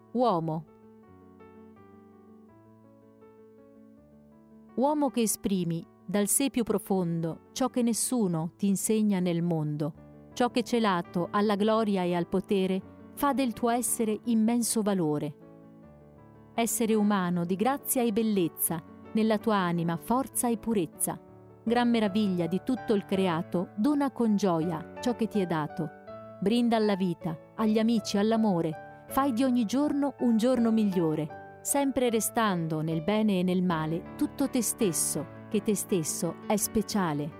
Uomo. Uomo che esprimi dal sé più profondo ciò che nessuno ti insegna nel mondo, ciò che celato alla gloria e al potere fa del tuo essere immenso valore. Essere umano di grazia e bellezza, nella tua anima forza e purezza. Gran meraviglia di tutto il creato, dona con gioia ciò che ti è dato. Brinda alla vita, agli amici, all'amore. Fai di ogni giorno un giorno migliore, sempre restando nel bene e nel male tutto te stesso, che te stesso è speciale.